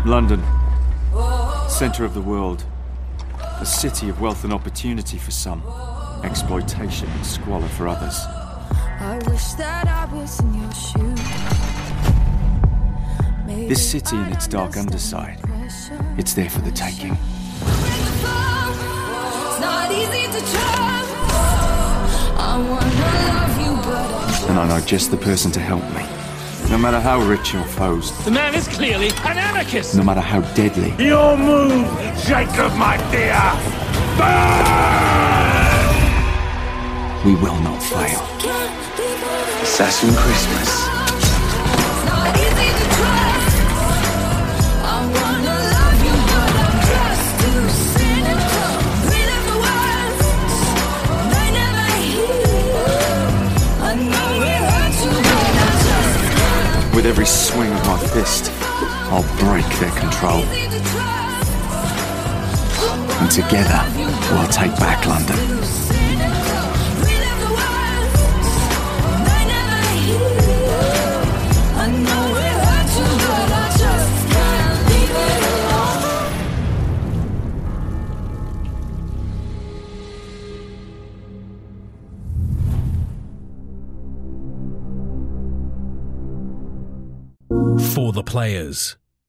London, centre of the world. A city of wealth and opportunity for some, exploitation and squalor for others. I wish that I was in your shoes. This city and its dark underside, it's there for the taking. And I know just the person to help me. No matter how rich your foes. The man is clearly an anarchist! No matter how deadly. Your move, Jacob, my dear! Burn! We will not fail. Assassin Christmas. With every swing of my fist, I'll break their control. And together, we'll take back London. For the players.